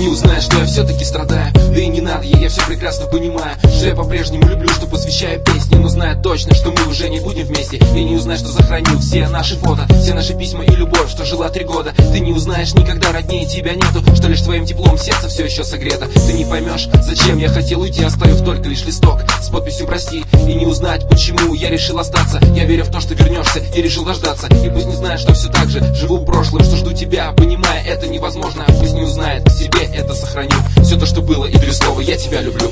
узнает, что я все-таки страдаю. Да и не надо ей, я все прекрасно понимаю, что я по-прежнему люблю, что посвящаю песни. Но знает точно, что мы уже не будем вместе. И не узнает, что сохранил все наши фото, все наши письма и любовь, что жила 3 года. Ты не узнаешь никогда, роднее тебя нету, что лишь твоим теплом сердце все еще согрето. Ты не поймешь, зачем я хотел уйти, оставив только лишь листок с подписью «Прости». И не узнать, почему я решил остаться. Я верю в то, что вернешься, и решил дождаться. И пусть не знает, что все так же живу прошлым, что жду тебя, понимая, это невозможно. Пусть не узнает, в себе это сохраню. Все то, что было, и 3 слова «я тебя люблю».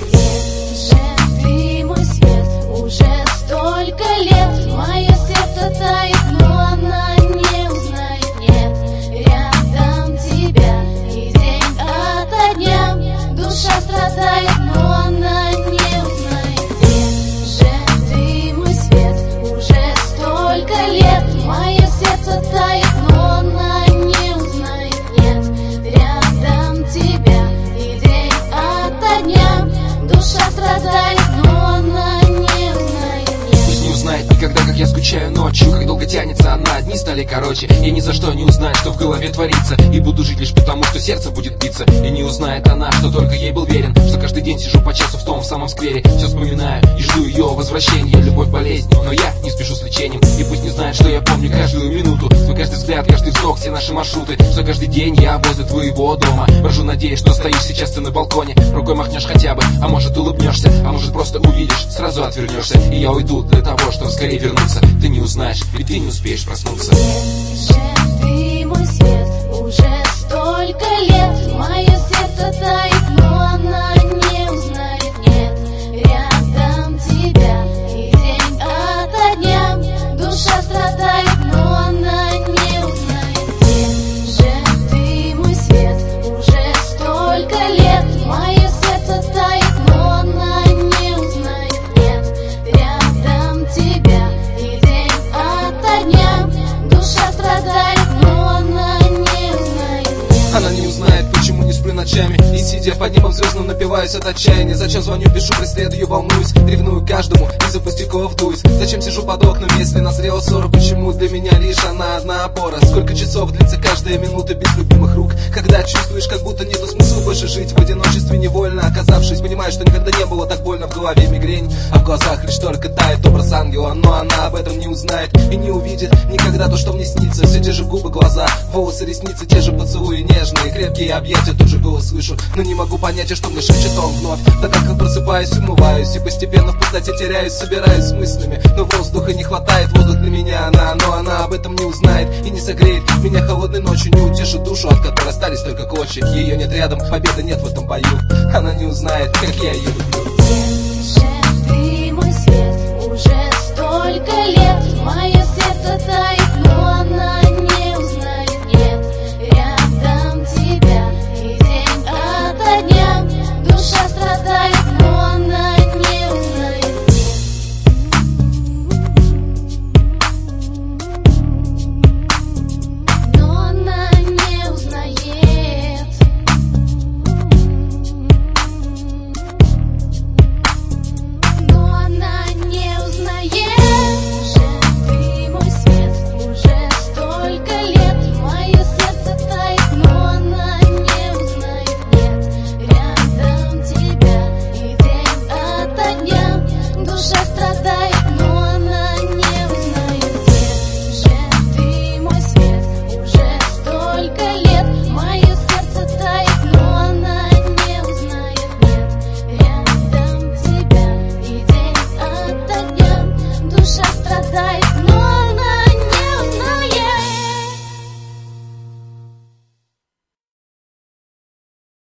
Ты мой свет, уже столько лет. Мое сердце тает, но она не узнает. Нет, рядом тебя и день ото дня. Душа страдает, но она не узнает. Где же ты, мой свет, уже столько лет. Мое сердце тает, но она не узнает. Нет, рядом тебя и день ото дня. Душа страдает, но она не узнает. Пусть не узнает никогда, как я скучаю ночью, как долго тянется она, дни стали короче. И ни за что не узнает, что в голове творится. И буду жить лишь потому, что сердце будет биться. И не узнает она, что только ей был верен, что каждый день сижу по часу в том самом сквере. Все вспоминаю и жду ее возвращения. Любовь болезнь, но я не спешу с лечением. И пусть не знает, что я помню каждую минуту, свой каждый взгляд, каждый вздох, все наши маршруты. Что каждый день я возле твоего дома брожу, надеясь, что стоишь сейчас ты на балконе. Рукой махнешь хотя бы, а может улыбнешься, а может просто увидишь, сразу отвернешься. И я уйду для того, чтобы скорее вернуться. Ты не узнаешь, ведь ты не успеешь проснуться. Ты мой свет, уже столько лет. Мое сердце тает, но она не узнает. Нет, рядом тебя и день ото дня. Душа страдает, но она не узнает. Где же ты, мой свет, уже столько лет. Мое сердце тает, но она не узнает. Нет, рядом тебя и день ото дня. Душа страдает, но она не узнает. Она не узнает, почему не сплю ночами. И сидя под небом звездным напиваюсь от отчаяния. Зачем звоню, пишу, преследую, волнуюсь, ревную каждому, из-за пустяков дуюсь. Зачем сижу под окнами, если назрела ссора? Почему для меня лишь она одна опора? Сколько часов длится каждая минута без любимых рук? Когда чувствуешь, как будто нету смысла больше жить в одиночестве невольно оказавшись. Понимаешь, что никогда не было так больно, в голове мигрень, а в глазах лишь только тает образ ангела. Но она об этом не узнает и не увидит никогда то, что мне снится. Все те же губы, глаза, волосы, ресницы, те же поцелуи нежные, крепкие объятия, тот же голос слышу. Но не могу понять, что мне шепчет он вновь. Так как просыпаюсь, умываюсь и постепенно в пустоте теряюсь, собираюсь с мыслями. Но воздуха не хватает, воздух для меня но она об этом не узнает и не согреет меня холодной ночью, не утешит душу, от которой остались только клочья. Ее нет рядом, победы нет в этом бою. Она не узнает, как я ее люблю.